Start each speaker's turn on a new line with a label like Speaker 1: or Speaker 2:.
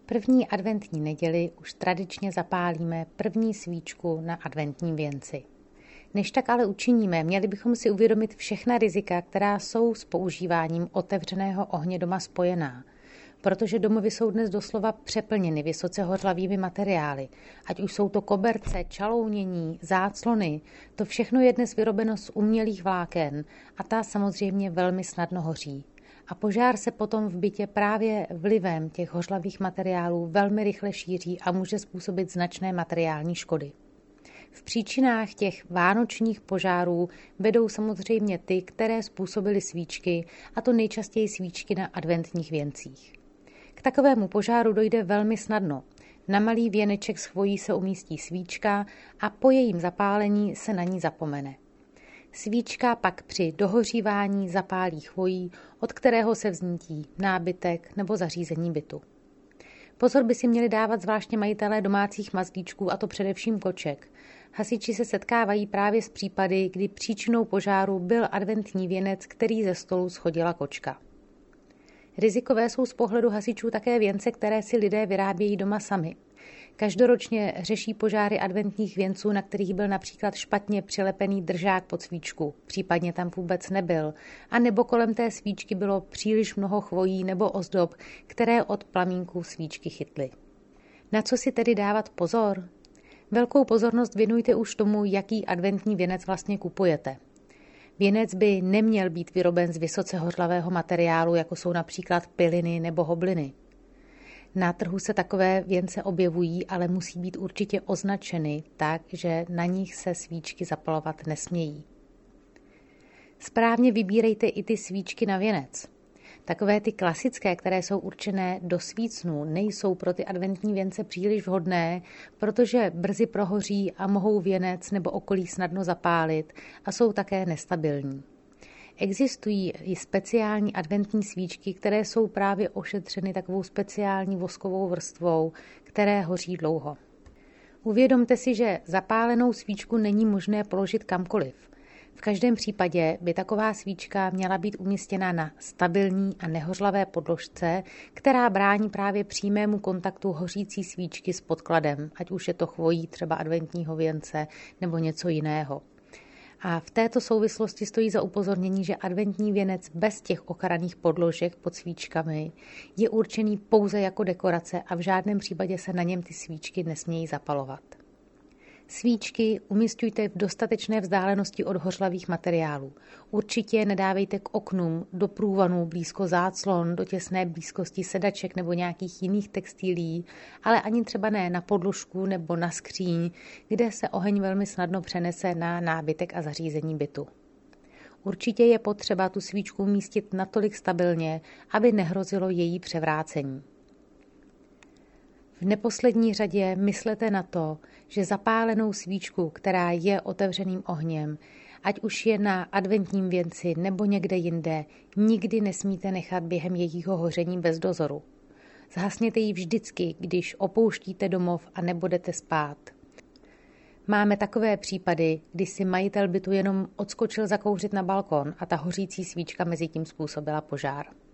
Speaker 1: První adventní neděli už tradičně zapálíme první svíčku na adventním věnci. Než tak ale učiníme, měli bychom si uvědomit všechna rizika, která jsou s používáním otevřeného ohně doma spojená. Protože domovy jsou dnes doslova přeplněny vysoce hořlavými materiály. Ať už jsou to koberce, čalounění, záclony, to všechno je dnes vyrobeno z umělých vláken a ta samozřejmě velmi snadno hoří. A požár se potom v bytě právě vlivem těch hořlavých materiálů velmi rychle šíří a může způsobit značné materiální škody. V příčinách těch vánočních požárů vedou samozřejmě ty, které způsobily svíčky, a to nejčastěji svíčky na adventních věncích. K takovému požáru dojde velmi snadno. Na malý věneček s chvojí se umístí svíčka a po jejím zapálení se na ní zapomene. Svíčka pak při dohořívání zapálí chvojí, od kterého se vznítí nábytek nebo zařízení bytu. Pozor by si měli dávat zvláště majitelé domácích mazlíčků, a to především koček. Hasiči se setkávají právě s případy, kdy příčinou požáru byl adventní věnec, který ze stolu shodila kočka. Rizikové jsou z pohledu hasičů také věnce, které si lidé vyrábějí doma sami. Každoročně řeší požáry adventních věnců, na kterých byl například špatně přilepený držák pod svíčku, případně tam vůbec nebyl, a nebo kolem té svíčky bylo příliš mnoho chvojí nebo ozdob, které od plamínků svíčky chytly. Na co si tedy dávat pozor? Velkou pozornost věnujte už tomu, jaký adventní věnec vlastně kupujete. Věnec by neměl být vyroben z vysoce hořlavého materiálu, jako jsou například piliny nebo hobliny. Na trhu se takové věnce objevují, ale musí být určitě označeny tak, že na nich se svíčky zapalovat nesmějí. Správně vybírejte i ty svíčky na věnec. Takové ty klasické, které jsou určené do svícnů, nejsou pro ty adventní věnce příliš vhodné, protože brzy prohoří a mohou věnec nebo okolí snadno zapálit a jsou také nestabilní. Existují i speciální adventní svíčky, které jsou právě ošetřeny takovou speciální voskovou vrstvou, které hoří dlouho. Uvědomte si, že zapálenou svíčku není možné položit kamkoliv. V každém případě by taková svíčka měla být umístěna na stabilní a nehořlavé podložce, která brání právě přímému kontaktu hořící svíčky s podkladem, ať už je to chvojí třeba adventního věnce nebo něco jiného. A v této souvislosti stojí za upozornění, že adventní věnec bez těch ochranných podložek pod svíčkami je určený pouze jako dekorace a v žádném případě se na něm ty svíčky nesmějí zapalovat. Svíčky umísťujte v dostatečné vzdálenosti od hořlavých materiálů. Určitě nedávejte k oknům, do průvanů, blízko záclon, do těsné blízkosti sedaček nebo nějakých jiných textilí, ale ani třeba ne na podložku nebo na skříň, kde se oheň velmi snadno přenese na nábytek a zařízení bytu. Určitě je potřeba tu svíčku umístit natolik stabilně, aby nehrozilo její převrácení. V neposlední řadě myslete na to, že zapálenou svíčku, která je otevřeným ohněm, ať už je na adventním věnci nebo někde jinde, nikdy nesmíte nechat během jejího hoření bez dozoru. Zhasněte ji vždycky, když opouštíte domov a nebudete spát. Máme takové případy, kdy si majitel bytu jenom odskočil zakouřit na balkon a ta hořící svíčka mezi tím způsobila požár.